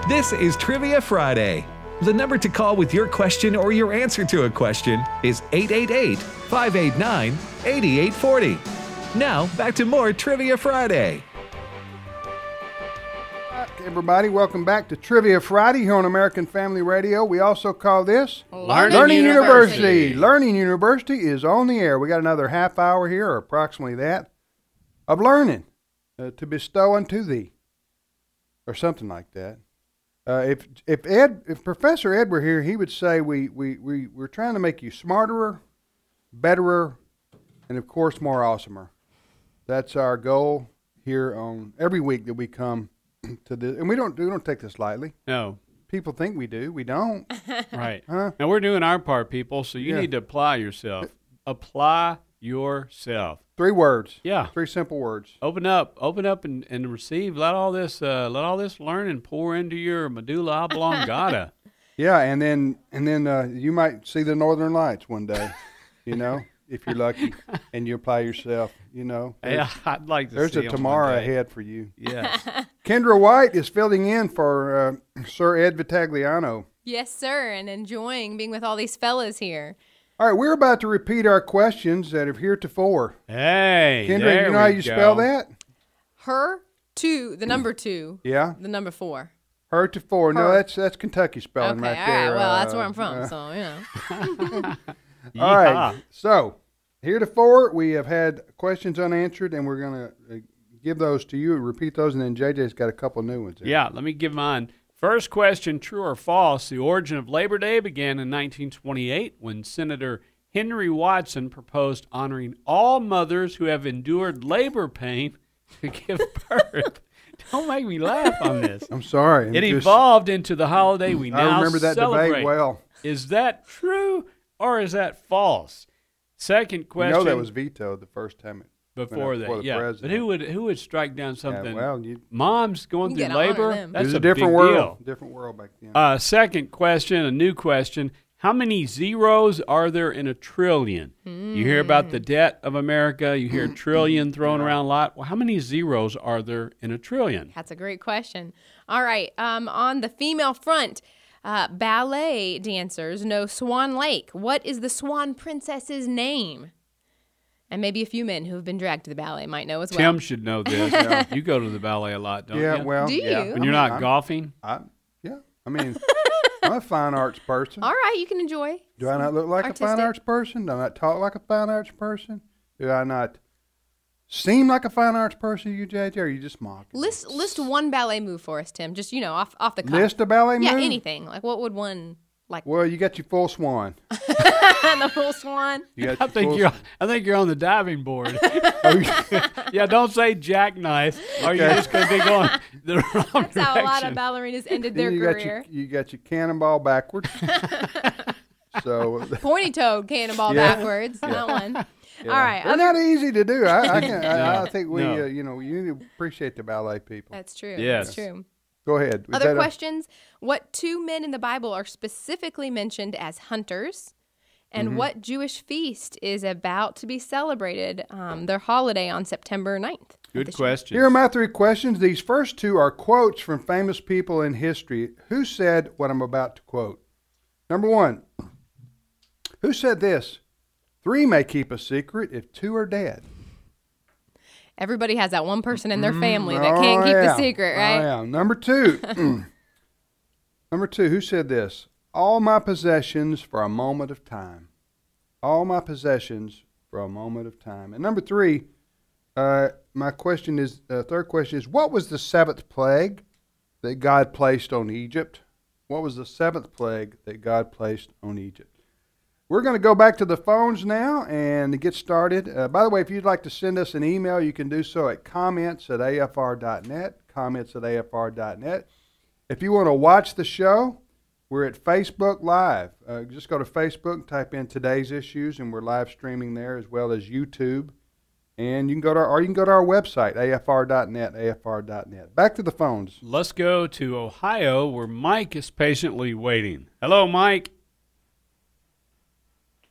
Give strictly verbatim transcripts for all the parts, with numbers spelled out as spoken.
This is Trivia Friday. The number to call with your question or your answer to a question is eight eight eight, five eight nine, eight eight four zero. Now, back to more Trivia Friday. Everybody, welcome back to Trivia Friday here on American Family Radio. We also call this Learning, Learning University. University. Learning University is on the air. We got another half hour here, or approximately that, of learning uh, to bestow unto thee, or something like that. Uh, if if Ed, if Professor Ed were here, he would say we we we we're trying to make you smarterer, betterer, and of course more awesomer. That's our goal here on every week that we come to this, and we don't we don't take this lightly. No. People think we do. We don't. Right. Huh? Now, we're doing our part, people, so you Yeah. need to apply yourself. Apply yourself. Three words. Yeah. Three simple words. Open up. Open up and, and receive. Let all this uh, let all this learning pour into your medulla oblongata. Yeah, and then and then uh, you might see the Northern Lights one day, you know, if you're lucky, and you apply yourself, you know. Yeah, I'd like to There's see a 'em tomorrow one day. ahead for you. Yes. Kendra White is filling in for uh, Sir Ed Vitagliano. Yes, sir, and enjoying being with all these fellas here. All right, we're about to repeat our questions that have heretofore. Hey, Kendra, there you know how we you go. spell that? Her, two, the number two, Yeah, the number four. heretofore. No, Her. that's that's Kentucky spelling Okay, right all there. right. Well, that's uh, where I'm from, uh, so, you know. All right. Yeehaw. So, heretofore, we have had questions unanswered, and we're going to uh, give those to you, repeat those, and then J J's got a couple new ones. There. Yeah, let me give mine. First question, true or false? The origin of Labor Day began in nineteen twenty-eight when Senator Henry Watson proposed honoring all mothers who have endured labor pain to give birth. Don't make me laugh on this. I'm sorry. I'm It just- evolved into the holiday we now I remember that celebrate. debate well. Is that true or is that false? Second You question. know that was vetoed the first time. It, before before that, the yeah. president. But who would who would strike down something? Yeah, well, you, Mom's going You through gotta honor labor. them. That's it was a, a different big world. deal. Different world back then. Uh, second question, a new question. How many zeros are there in a trillion? You hear about the debt of America. You hear trillion thrown around a lot. Well, how many zeros are there in a trillion? That's a great question. All right. Um, on the female front, uh, ballet dancers know Swan Lake. What is the Swan Princess's name? And maybe a few men who have been dragged to the ballet might know as well. Tim should know this. You go to the ballet a lot, don't yeah, you? well, Do yeah. you? When you're I'm- not I'm- golfing? I, yeah, I mean, I'm a fine arts person. All right, you can enjoy. Do I not look like a fine Artistic. arts person? Do I not talk like a fine arts person? Do I not seem like a fine arts person, you, J J, or are you just mocking? me? List list one ballet move for us, Tim. Just, you know, off off the cuff. List a ballet Yeah, move? anything. Like, what would one, like, Well, you got your full swan. the full swan? You got I your think full you're. I think you're on the diving board. Oh, yeah. Yeah, don't say jackknife, or you're just going to be going the wrong That's how a lot direction. of ballerinas ended their Then you career. got your you got your cannonball backwards. So Pointy toed cannonball Yeah. backwards. That one. yeah. All right. they're Other, not easy to do. I, I can. I, I No, think we, no. uh, you know, you need to appreciate the ballet people. that's true. Yes. That's true. Go ahead. Is Other that a- questions. What two men in the Bible are specifically mentioned as hunters? And Mm-hmm. what Jewish feast is about to be celebrated, um, their holiday on September ninth? of Good this year? question. Here are my three questions. These first two are quotes from famous people in history. Who said what I'm about to quote? Number one, who said this? Three may keep a secret if two are dead. Everybody has that one person in their family that Oh, can't keep yeah. the secret, right? Oh, yeah. Number two, number two, who said this? All my possessions for a moment of time. All my possessions for a moment of time. And number three, uh, my question is, uh, third question is, what was the seventh plague that God placed on Egypt? What was the seventh plague that God placed on Egypt? We're going to go back to the phones now and get started. Uh, by the way, if you'd like to send us an email, you can do so at comments at A F R dot net, comments at A F R dot net. If you want to watch the show, we're at Facebook Live. Uh, just go to Facebook and type in today's issues, and we're live streaming there as well as YouTube. And you can go to our, or you can go to our website, A F R dot net, A F R dot net. Back to the phones. Let's go to Ohio, where Mike is patiently waiting. Hello, Mike.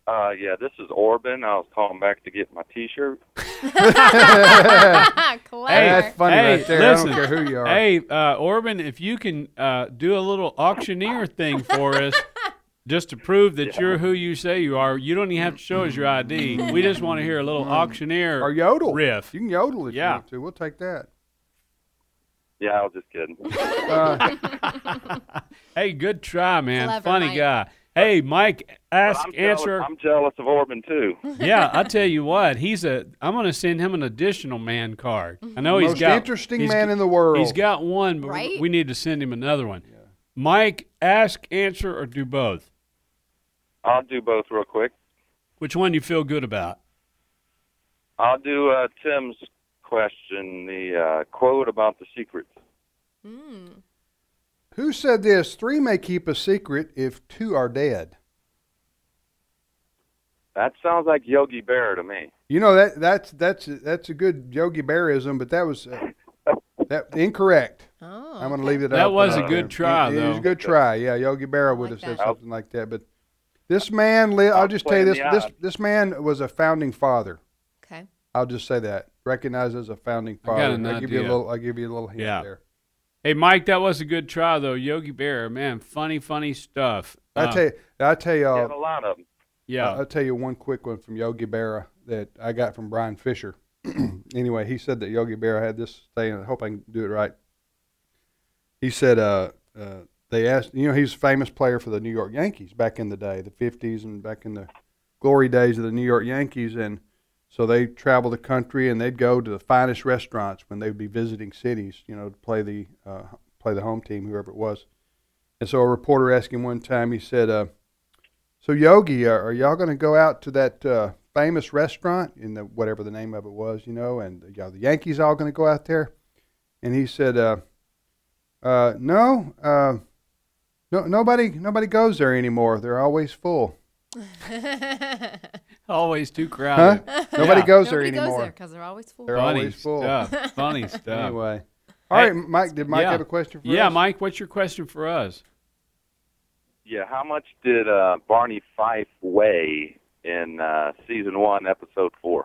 Uh, yeah, this is Orban. I was calling back to get my T-shirt. Clever. That's funny Hey, right there. listen. I don't care who you are. Hey, uh, Orban, if you can uh, do a little auctioneer thing for us, just to prove that you're who you say you are, you don't even have to show us your I D. We just want to hear a little auctioneer Or yodel. riff. You can yodel if Yeah. you want to. We'll take that. Yeah, I was just kidding. Uh, Hey, good try, man. Clever, Funny Mike. guy. Hey, Mike, But ask, I'm jealous, answer. I'm jealous of Orban, too. Yeah, I tell you what, he's a. I'm going to send him an additional man card. I know he's most got interesting he's- man in the world. He's got one, but Right? we need to send him another one. Mike, ask, answer, or do both. I'll do both real quick. Which one do you feel good about? I'll do uh, Tim's question, the uh, quote about the secrets. Who said this? Three may keep a secret if two are dead. That sounds like Yogi Berra to me. You know that that's that's that's a good Yogi Berraism, but that was uh, that incorrect. Oh, I'm going to okay. leave it. That out was there. a good try, It, it was though. a good try. Yeah, Yogi Berra would like have said that. something like that. But this man, li- I'll I'll just play tell you in this: the this odds. this man was a founding father. Okay. I'll just say that, recognized as a founding I got father. an I'll give you a idea. little. I'll give you a little hint Yeah. there. Hey, Mike, that was a good try, though. Yogi Berra, man, funny, funny stuff. I Uh, tell you, I tell you, You uh, have a lot of them. yeah. I'll tell you one quick one from Yogi Berra that I got from Brian Fisher. Anyway, he said that Yogi Berra had this saying. I hope I can do it right. He said, uh, uh, they asked, you know, he's a famous player for the New York Yankees back in the day, the fifties, and back in the glory days of the New York Yankees. And so they travel the country and they'd go to the finest restaurants when they'd be visiting cities, you know, to play the uh, play the home team, whoever it was. And so a reporter asked him one time, he said, uh, so Yogi, are, are y'all going to go out to that uh, famous restaurant in the whatever the name of it was, you know, and y'all, the Yankees all going to go out there? And he said, uh, uh, no, uh, no, nobody, nobody goes there anymore. They're always full. Always too Huh? crowded. Nobody Yeah. goes there Nobody goes anymore. there because they're always full. They're Funny always full. stuff. Funny stuff. Anyway, all Hey, right, Mike. Did Mike yeah. have a question for Yeah, us? Mike, what's your question for us? Yeah, how much did uh, Barney Fife weigh in uh, season one, episode four?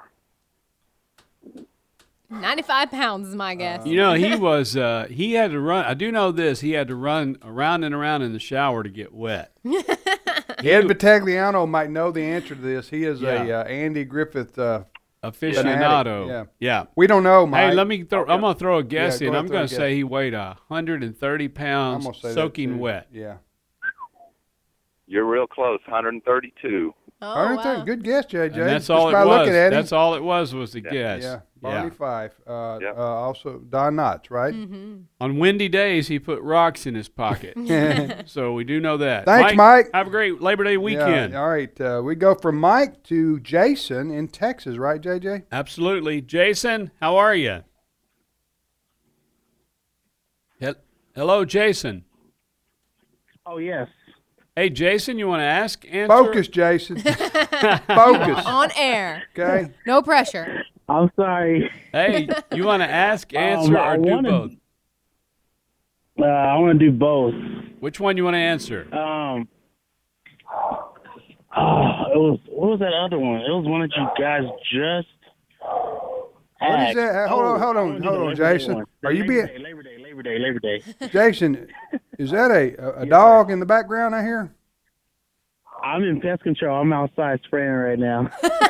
ninety-five pounds is my guess. You know, he was, uh, he had to run. I do know this. He had to run around and around in the shower to get wet. Ed Vitagliano might know the answer to this. He is a Yeah. uh, Andy Griffith. Uh, Aficionado. Fanatic, Yeah. we don't know, Mike. Hey, let me throw, I'm going to throw a guess Yeah, go in. ahead, I'm throw a going to guess. say he weighed one hundred thirty I'm pounds gonna say that, soaking too. wet. Yeah. You're real close, one hundred thirty-two. Oh, All right, wow. good guess, J J. And that's Just all it by was. looking at him. That's all it was was the guess. Yeah, Barney Fife. Uh, Yep. uh, also, Don Knotts, right? Mm-hmm. On windy days, he put rocks in his pocket. So we do know that. Thanks, Mike. Have a great Labor Day weekend. Yeah, all right. Uh, we go from Mike to Jason in Texas, right, J J? Absolutely. Jason, how are you? Hel- Hello, Jason. Oh, yes. Hey, Jason, you want to ask? Answer? Focus, Jason. Focus. On air. Okay. No pressure. I'm sorry. Hey, you want to ask, answer, Um, I or do wanna- both? Uh, I want to do both. Which one you want to answer? Um, oh, it was what was that other one? It was one that you guys just. What is asked. that? Hold on, Oh, hold I on, wanna do hold the on, Labor Day Jason. one. Are you Labor being- Day, Labor Day, Labor Day, Labor Day. Jason, is that a, a, a dog in the background I hear? I'm in pest control. I'm outside spraying right now.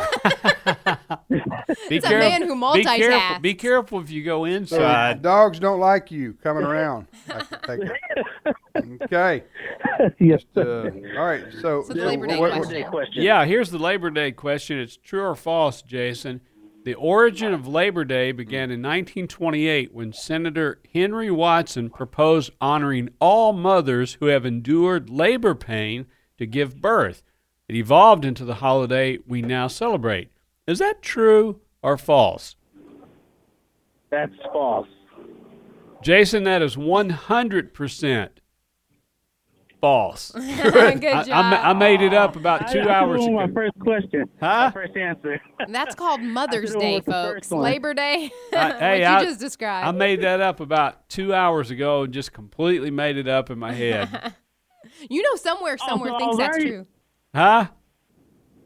Be It's a man who Be careful, multitasks. be careful if you go So inside. dogs don't like you coming around. I can take it. Okay. yes. Uh, all right. So, So the Labor Day what- question. Labor Day question. Yeah, here's the Labor Day question. It's true or false, Jason. The origin of Labor Day began in nineteen twenty-eight when Senator Henry Watson proposed honoring all mothers who have endured labor pain to give birth. It evolved into the holiday we now celebrate. Is that true or false? That's false. Jason, that is one hundred percent false. Good I, job. I ma- I made it up about two I, I hours could've won ago. my first question. Huh? My first answer. That's called Mother's could've Day, went with the folks. first one. Labor Day. I- what hey, you I- just described. I made that up about two hours ago and just completely made it up in my head. you know, somewhere, somewhere so thinks I was that's already- true. Huh?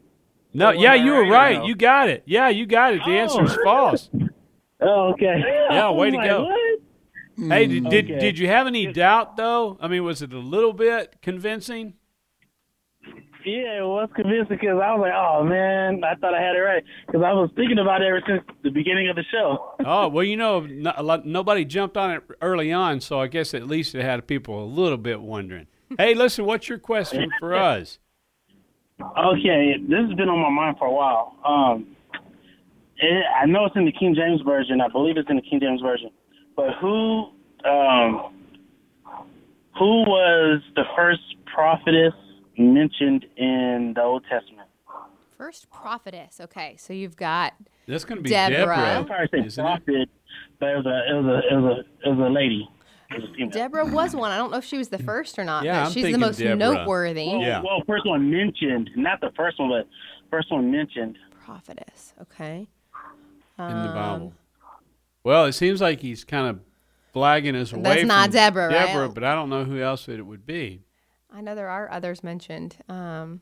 No, yeah, you were Right right. now. You got it. Yeah, you got it. The answer is Oh. false. Oh, okay. Yeah, way I'm to like, go. What? Hey, did, did Okay. did you have any doubt though? I mean, was it a little bit convincing? Yeah, it was convincing because I was like, oh, man, I thought I had it right. Because I was thinking about it ever since the beginning of the show. Oh, well, you know, no, a lot, nobody jumped on it early on, so I guess at least it had people a little bit wondering. Hey, listen, what's your question for us? Okay, this has been on my mind for a while. Um, it, I know it's in the King James Version. I believe it's in the King James Version. But who, um, who was the first prophetess mentioned in the Old Testament? First prophetess. Okay, so you've got That's going to be Deborah. Deborah, I'm sorry to say isn't it? prophet, but it was a, it was a, it was a, it was a lady. It was a female. Deborah was one. I don't know if she was the first or not, Yeah, but I'm she's the thinking most Deborah. noteworthy Well, Yeah. well, first one mentioned, not the first one, but first one mentioned. prophetess. Okay. In the Um, Bible. Well, it seems like he's kind of flagging us away That's not from Deborah, right? Deborah, but I don't know who else it would be. I know there are others mentioned. Um,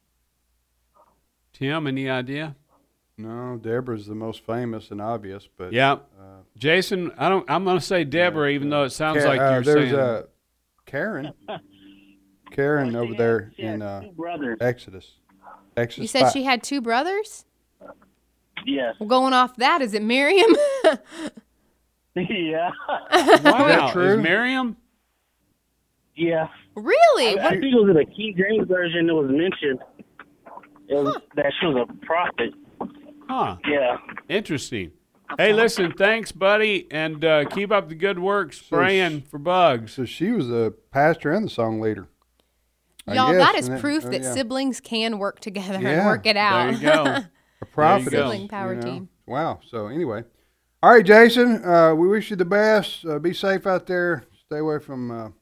Tim, any idea? No, Deborah's the most famous and obvious, but Yeah. uh, Jason, I don't. I'm going to say Deborah, even though it sounds Ca- like uh, you're there's saying. uh, Karen, Karen Well, she over had- there she had in uh, two brothers. Exodus. Exodus. you said five. she had two brothers? Yes. Well, going off that, is it Miriam? yeah. Wow, true? is Miriam? Yeah. really? I What? think it was in the King James Version that was mentioned. It was that she was a prophet. Huh. Yeah. Interesting. Hey, listen, thanks, buddy, and uh, keep up the good work spraying for bugs. So she was the pastor and the song leader. I Y'all, guess, that is and then- proof oh, that yeah. siblings can work together and Yeah. work it out. There you go. A prophetess. go. Sibling power you know. team. Wow. So anyway, all right, Jason. Uh, we wish you the best. Uh, be safe out there. Stay away from, uh,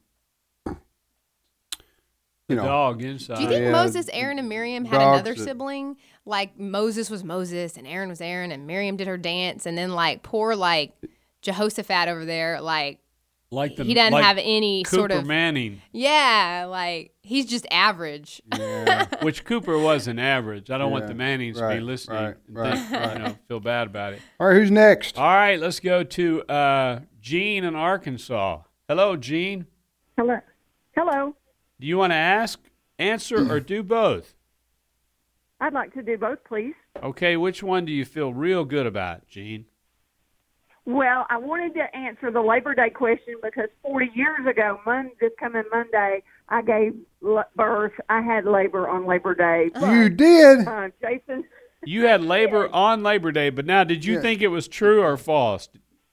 you know, Dog inside. Do you think yeah, Moses, Aaron, and Miriam had dogs another that- sibling? Like Moses was Moses, and Aaron was Aaron, and Miriam did her dance, and then like poor like Jehoshaphat over there, like like the, he doesn't like have any Cooper sort of Manning, yeah, like he's just average. yeah, which Cooper wasn't average. I don't want Yeah, the Mannings to be right, listening right, and right, think, right. you know, feel bad about it. all right. Who's next? All right, let's go to uh, Gene in Arkansas. Hello, Gene. Hello. Hello. Do you want to ask, answer, or do both? I'd like to do both, please. Okay, which one do you feel real good about, Gene? Well, I wanted to answer the Labor Day question because forty years ago, Mon- this coming Monday, I gave l- birth. I had labor on Labor Day. You did. Uh, Jason, You had labor on Labor Day, but now did you Yeah. think it was true or false?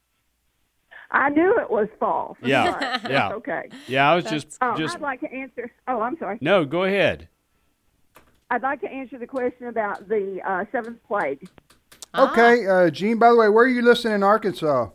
I knew it was false. Yeah, Right. yeah. Okay. Yeah, I was just Oh, just I'd like to answer. Oh, I'm sorry. no. Go ahead. I'd like to answer the question about the uh, seventh plague. Ah. Okay, uh, Gene. By the way, where are you listening in Arkansas?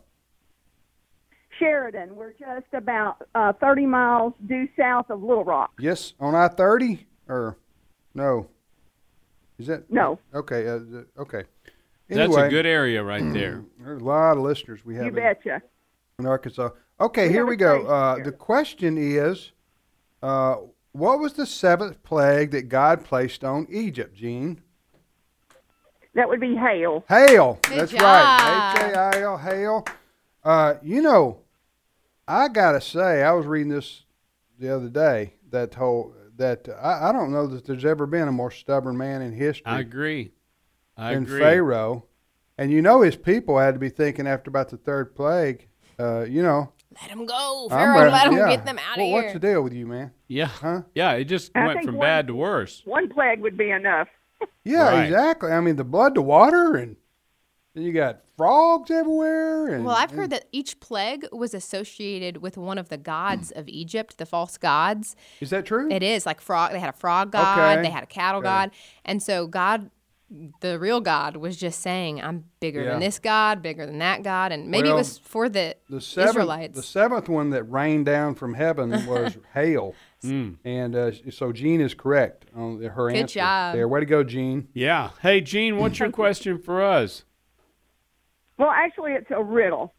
Sheridan, we're just about uh, thirty miles due south of Little Rock. Yes, on I thirty or no? Is that No. Okay. Uh, th- okay. That's Anyway, a good area right there. There's a lot of listeners we have You in, betcha. in Arkansas. Okay, We here have we a go. station Uh, here. the question is, uh, what was the seventh plague that God placed on Egypt, Gene? That would be hail. Hail. Good That's job. right. H A I L, hail. Uh, you know, I gotta say, I was reading this the other day. That whole that I, I don't know that there's ever been a more stubborn man in history I agree. I than agree. Pharaoh. And you know, his people had to be thinking after about the third plague. Uh, you know, Let him go, I'm Pharaoh. ready- Let him yeah. get them out of Well, here. what's the deal with you, man? Yeah, Huh? yeah. It just I went think from one- bad to worse. One plague would be enough. Yeah, Right. exactly. I mean, the blood to water, and then you got frogs everywhere. And, Well, I've and- heard that each plague was associated with one of the gods of Egypt, the false gods. Is that true? It is like frog. They had a frog god. Okay. They had a cattle Okay. god, and so God, the real God, was just saying, "I'm bigger Yeah. than this god, bigger than that god," and maybe Well, it was for the, The seventh, Israelites. the seventh one that rained down from heaven was hail, Mm. and uh, so Jean is correct on the- her Good answer. job. There, way to go, Jean. Yeah. Hey, Gene, what's your question for us? Well, actually, it's a riddle.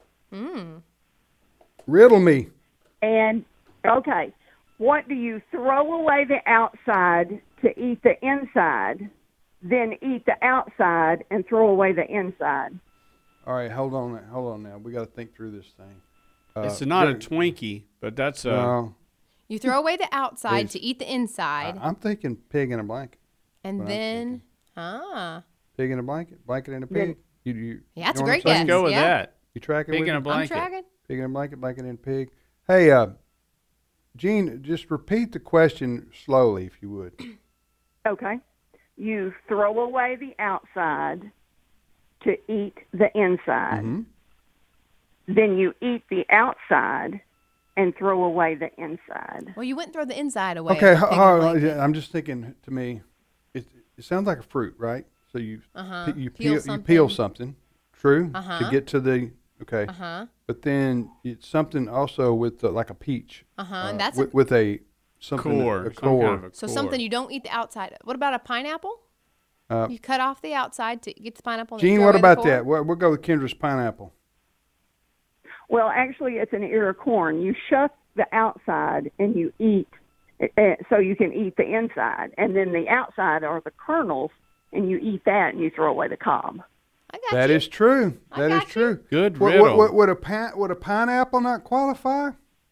Riddle me. And, okay, what do you throw away the outside to eat the inside, then eat the outside and throw away the inside. All right, hold on, hold on now. We got to think through this thing. Uh, It's not a there- Twinkie, but that's a. No, You throw away the outside It's- to eat the inside, I, I'm thinking pig in a blanket. and what I'm then ah, Pig in a blanket, blanket in a pig. You, you, Yeah, that's you a know great what I'm guess. saying? Let's go with Yeah. that. You track it Pig with in a me? I'm blanket. tracking. Pig in a blanket, blanket in a pig. Hey, uh, Gene, just repeat the question slowly, if you would. Okay. You throw away the outside to eat the inside. Mm-hmm. Then you eat the outside and throw away the inside. Well, you wouldn't throw the inside away. Okay, of a ho- pig in a ho- blanket. yeah, I'm just thinking. To me, it, it sounds like a fruit, right? So you Uh-huh. pe- you Peel peel, you peel something. something, true, Uh-huh. to get to the okay. Uh-huh. But then it's something also with the, like a peach. Uh-huh, uh, and that's with, a- with a something Core. a some core. kind of a So core. something you don't eat the outside. What about a pineapple? Uh, You cut off the outside to get the pineapple. and then Gene, throw what away the about core? that? We'll, we'll go with Kendra's pineapple. Well, actually, it's an ear of corn. You shuck the outside and you eat, uh, so you can eat the inside. And then the outside are the kernels, and you eat that and you throw away the cob. I got That you. is true. I That is got you. true. Good Would, riddle. would, would, a pi- would a pineapple not qualify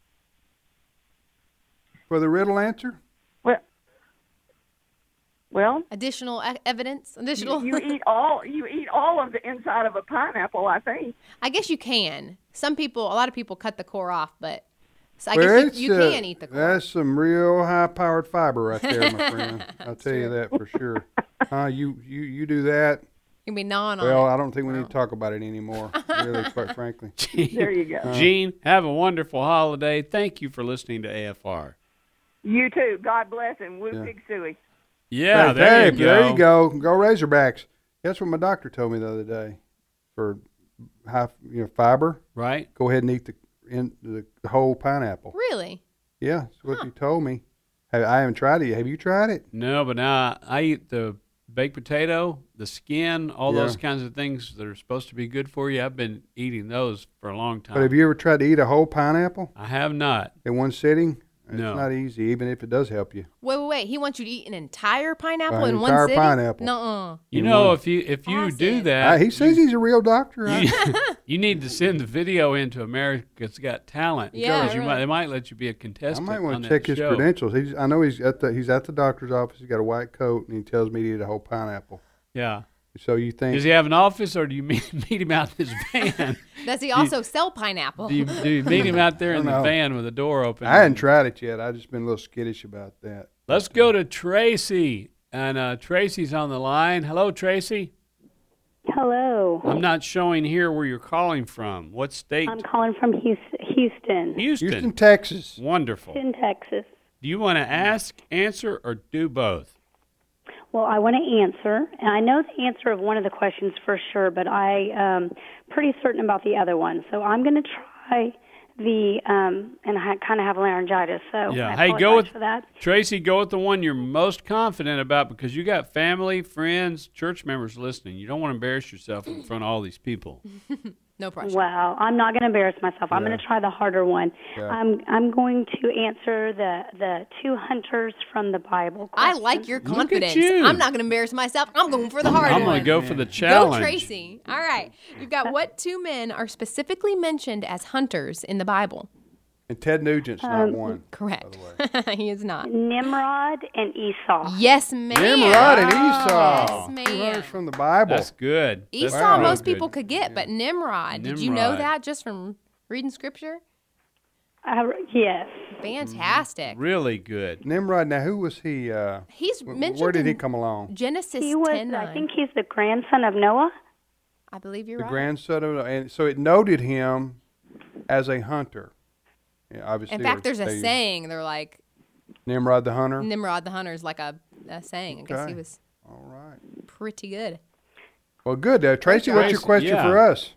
for the riddle answer? Well, well, Additional e- evidence. Additional. you eat all you eat all of the inside of a pineapple, I think. I guess you can. Some people, a lot of people cut the core off, but so I Well, guess you, it's, you uh, can eat the core. That's some real high-powered fiber right there, my friend. I'll tell you that for sure. Huh? You, you, you do that. You can be gnawing on Well, it. I don't think we need to talk about it anymore, really, quite frankly. There you go. Gene, have a wonderful holiday. Thank you for listening to A F R. You too. God bless and woo Yeah. pig suey. Yeah, Hey, there hey, you go. There you go. Go Razorbacks. That's what my doctor told me the other day. For high, you know, fiber, Right? go ahead and eat the in the whole pineapple. Really? Yeah, that's what you told me. Have, I haven't tried it yet. Have you tried it? No, but now I eat the baked potato, the skin, all Yeah. those kinds of things that are supposed to be good for you. I've been eating those for a long time. But have you ever tried to eat a whole pineapple I have not. in one sitting? It's No. not easy, even if it does help you. Wait, wait, wait. He wants you to eat an entire pineapple An in one entire sitting? pineapple. Nuh-uh. You In know, one- if you if you do Acid. that, Uh, he says he's a real doctor. you, I- you need to send the video into America's Got Talent. Yeah, because you really. might, they might let you be a I contestant. might want on to that check his show. credentials. He's, I know he's at the he's at the doctor's office. He's got a white coat, and he tells me to eat a whole pineapple. Yeah. So you think? Does he have an office, or do you meet, meet him out in his van? Does he also sell pineapple? do, you, do you meet him out there I in don't the know. van with the door open? I hadn't tried it yet. I just been a little skittish about that. Let's go to Tracy. And uh, Tracy's on the line. Hello, Tracy. Hello. I'm not showing here where you're calling from. What state? I'm calling from Houston, Houston, Houston. Houston, Texas. Wonderful. in Texas. Do you want to ask, answer, or do both? Well, I want to answer, and I know the answer of one of the questions for sure, but I um pretty certain about the other one. So I'm going to try the um, and I kind of have laryngitis, so Yeah. I Hey, go apologize with for that. Tracy. Go with the one you're most confident about because you got family, friends, church members listening. You don't want to embarrass yourself in front of all these people. No pressure. Well, I'm not going to embarrass myself. I'm Yeah. going to try the harder one. Yeah. I'm I'm going to answer the the two hunters from the Bible. I question. like your Look at confidence. you. I'm not going to embarrass myself. I'm going for the hard I'm one. going to go for the Go, challenge. Tracy. All right. You've got what two men are specifically mentioned as hunters in the Bible? And Ted Nugent's not Um, one. Correct. By the way. He is not. Nimrod and Esau. Yes, ma'am. Nimrod and Yes, Esau. ma'am. Two hunters from the Bible. That's good. That's Esau, Wow. most good. people could get, but Nimrod, did you know Nimrod. that just from reading scripture? Uh, yes. Fantastic. Really good. Nimrod. Now, who was he? Uh, He's wh- mentioned where did he in come along? Genesis He was, ten I nine. think he's the grandson of Noah. I believe you're The right. grandson of, and so it noted him as a hunter. Yeah, obviously. In fact, there's a they- saying. They're like Nimrod the hunter. Nimrod the hunter is like a, a saying. I guess Okay. he was All right. pretty good. Well, good. Uh, Tracy, what's your Tracy, question yeah. for us?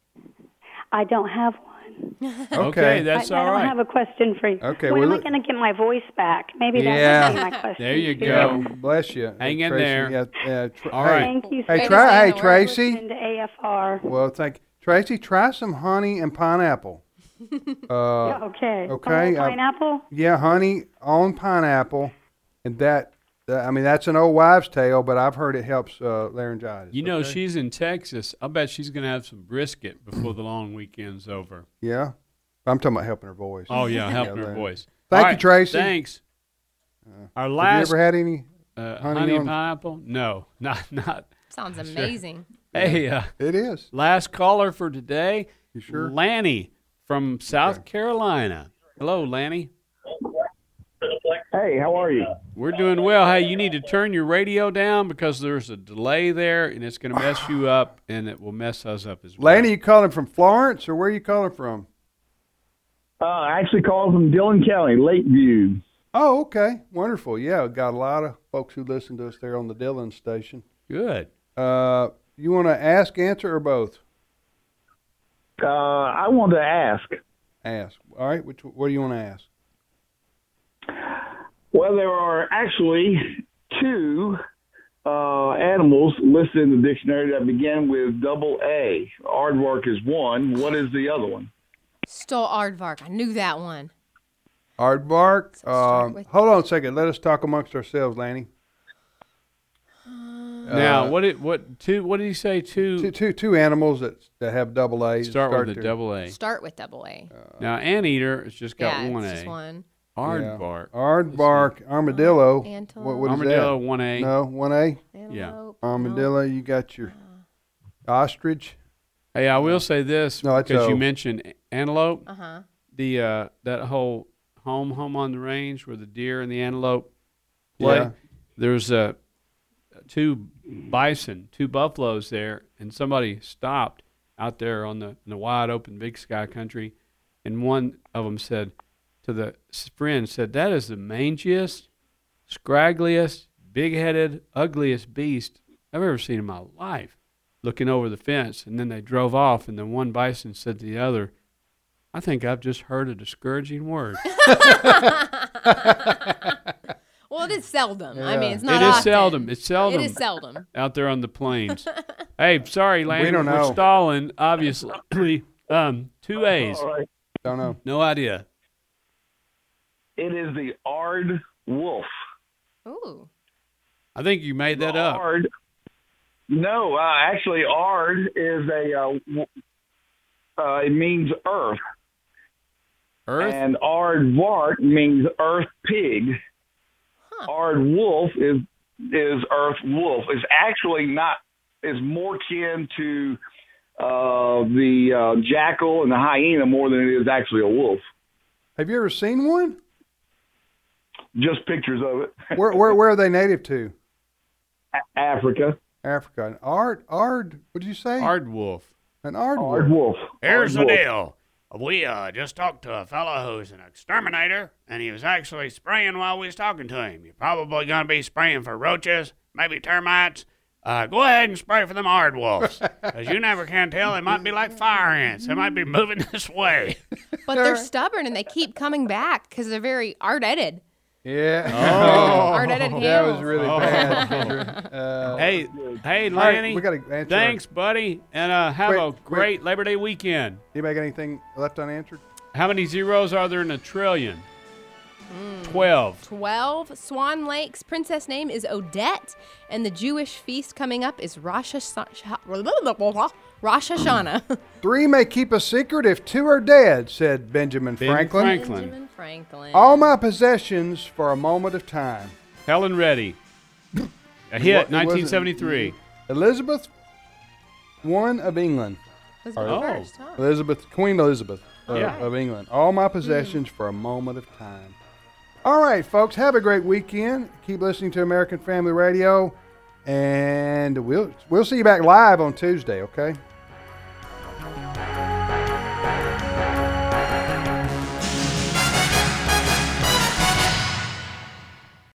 I don't have one. Okay, that's I, I all don't right. have a question for you. Okay, When well, am I look- going to get my voice back? Maybe that's Yeah. gonna be my question. There you too. go. Bless you. Hang in Tracy. there. Yeah, yeah, tr- All hey, right. Thank you. Hey, so try. much Hey, for Tracy. listening to A F R. Well, thank Tracy. Try some honey and pineapple. Uh, Yeah, okay. okay, The uh, whole pineapple? yeah, honey on pineapple, and that That- I mean, that's an old wives' tale, but I've heard it helps uh, laryngitis. You know, okay? she's in Texas. I bet she's going to have some brisket before the long weekend's over. Yeah? I'm talking about helping her voice. Oh, yeah, helping Yeah, her there. voice. Thank All you, Tracy. Thanks. Our Have last you ever had any uh, honey honey, on- pineapple? No, not not. Sounds Sure. amazing. Hey, uh, It is. last caller for today. You sure? Lanny from South Carolina. Hello, Lanny. Hey, how are you? We're doing well. Hey, you need to turn your radio down because there's a delay there, and it's going to mess you up, and it will mess us up as well. Laney, you calling from Florence, or where are you calling from? Uh, I actually called from Dillon County, Lakeview. Oh, okay. Wonderful. Yeah, we've got a lot of folks who listen to us there on the Dillon station. Good. Uh, you want to ask, answer, or both? Uh, I wanted to ask. Ask. All right. Which? What do you want to ask? Well, there are actually two uh, animals listed in the dictionary that begin with double A. Aardvark is one. What is the other one? Stole aardvark. I knew that one. Aardvark. start Um, with- hold on a second. Let us talk amongst ourselves, Lanny. Now, Uh, what did what two? What did he say? Two. Two, two, two animals that that have double A's. start, with the their- double A. Start with double A. Now, anteater has just got yeah, one it's A. just one. Aardvark. Yeah. Aardvark, armadillo. Antelope. What, what is Armadillo, that? one A. No, one A. Antelope. Armadillo. You got your ostrich. Hey, I will say this No, it's because you O. mentioned antelope. Uh huh. The uh, that whole home home on the range where the deer and the antelope play. Yeah. There's uh, two bison, two buffaloes there, and somebody stopped out there on the, in the wide open big sky country, and one of them said to the s- friend, said, "That is the mangiest, scraggliest, big-headed, ugliest beast I've ever seen in my life." Looking over the fence, and then they drove off, and then one bison said to the other, "I think I've just heard a discouraging word." Well, it is seldom. I Yeah. mean, it's not It is often. seldom. It's seldom. It is seldom. Out there on the plains. Hey, sorry, Landon. don't know. We're stalling, obviously. um, two A's. All right. Don't know. No idea. It is the Ard wolf. Ooh. I think you made that up. Ard. No, uh, actually, Ard is a. Uh, w- uh, it means earth, Earth? and Aardvark means earth pig. Huh. Ard wolf is is earth wolf. It's actually not. Is more kin to uh, the uh, jackal and the hyena more than it is actually a wolf. Have you ever seen one? Just pictures of it. Where where where are they native to? A- Africa. Africa. An ard ard. What did you say? Aardwolf. An ard. Ard wolf. Here's the Ard wolf. deal. We uh, just talked to a fellow who's an exterminator, and he was actually spraying while we was talking to him. You're probably going to be spraying for roaches, maybe termites. Uh, go ahead and spray for them aardwolves, because you never can tell. They might be like fire ants. They might be moving this way. But they're stubborn and they keep coming back because they're very art-edited. Yeah. Oh. Art-edited That was hills. really bad. Kendra. Uh, Hey, hey, all right, Lanny. we got to answer. Thanks, buddy, and uh, have Wait, a wait. great Labor Day weekend. Anybody got anything left unanswered? How many zeros are there in a trillion? Twelve. twelve. Swan Lake's princess name is Odette, and the Jewish feast coming up is Rosh Hashanah. Rosh Hashanah. Three may keep a secret if two are dead, said Benjamin Ben Franklin. Franklin. Benjamin Franklin. All my possessions for a moment of time. Helen Reddy. A What- hit, it wasn't- nineteen seventy-three. Elizabeth, one of England. Elizabeth Oh. first, huh? Elizabeth, Queen Elizabeth uh, Yeah. of England. All my possessions for a moment of time. All right, folks, have a great weekend. Keep listening to American Family Radio, and we'll we'll see you back live on Tuesday. Okay.